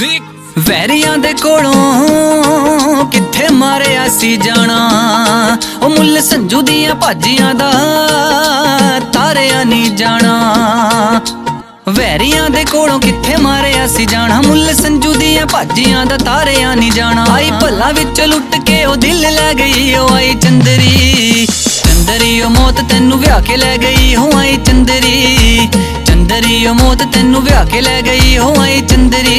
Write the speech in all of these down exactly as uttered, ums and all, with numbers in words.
Music वैरियां दे कोलों किथे मारिया सी जाना, ओ मुल संजू दियां भाजियां दा तारिया नी जाना। वैरियां दे कोलों किथे मारिया सी जाना, मुल संजू दियां भाजियां दा तारिया नी जाना। आई भला विच लुट के ओ दिल लै गई, ओ आई चंदरी चंदरी ओ मौत तैनू व्याह के लै गई। हो आई चंदरी चंदरी ओ मौत तैनू व्याह के लै गई। हो आई चंदरी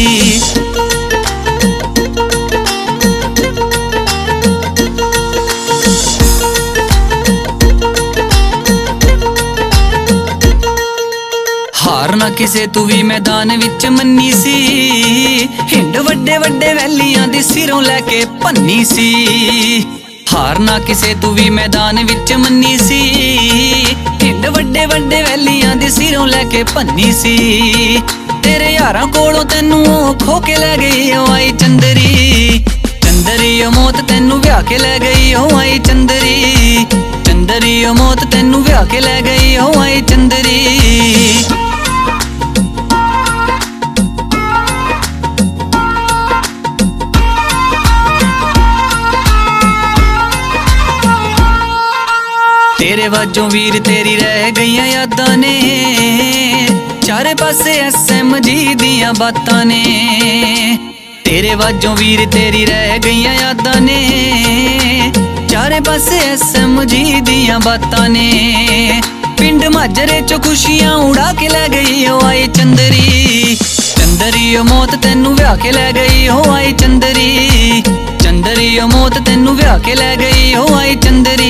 हार ना किसे तू भी मैदान विच मन्नी सी, हिंड वड्डे वड्डे वैलियां दी सिरों लैके भन्नी सी। हार ना किसे तू भी मैदान विच मन्नी सी, हिंड वड्डे वड्डे वैलियां दी सिरों लैके भन्नी सी। तेरे यारां कोलों तैनू खो के लै गई। ओ आई चंदरी चंदरी ओ मौत तैनू व्याह के लै गई। हो आई चंदरी चंदरी ओ मौत तैनू व्याह के लै गई। हो आई चंदरी तेरे वाजों वीर तेरी रह गईयां यादां ने, चारे पासे एस एम जी दियां बातां ने। तेरे वाजों वीर तेरी रह गईयां यादां ने, चारे पासे एस एम जी दियां बातां ने। पिंड माजरे चो खुशियां उड़ा के लै गई। हो आई चंदरी चंदरी ओ मौत तैनू व्याह के लै गई। हो आई चंदरी चंदरी ओ मौत तैनू व्याह के लै गई। हो आई चंदरी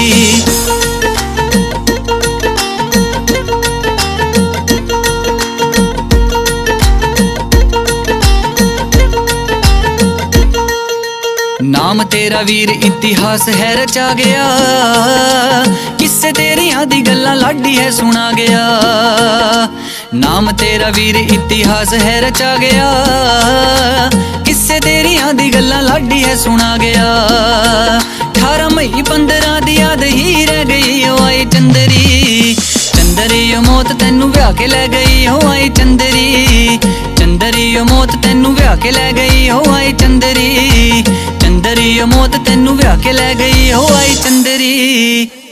नाम तेरा वीर इतिहास है रचा गया, किस्से तेरियां दी गल्लां लाडी है सुना गया। नाम तेरा वीर इतिहास है रचा गया, किस्से तेरियां दी गल्लां लाडी है सुना गया। अठारह मई पंद्रह दी याद ही रह गई। हो आई चंदरी चंदरी ओ मौत तैनू व्याह के लै गई। हो आई चंदरी चंदरी ओ मौत तैनू व्याह के लै गई। हो आई चंदरी चंदरी ओ मौत तैनू व्याह के लै गई। हो आई चंदरी।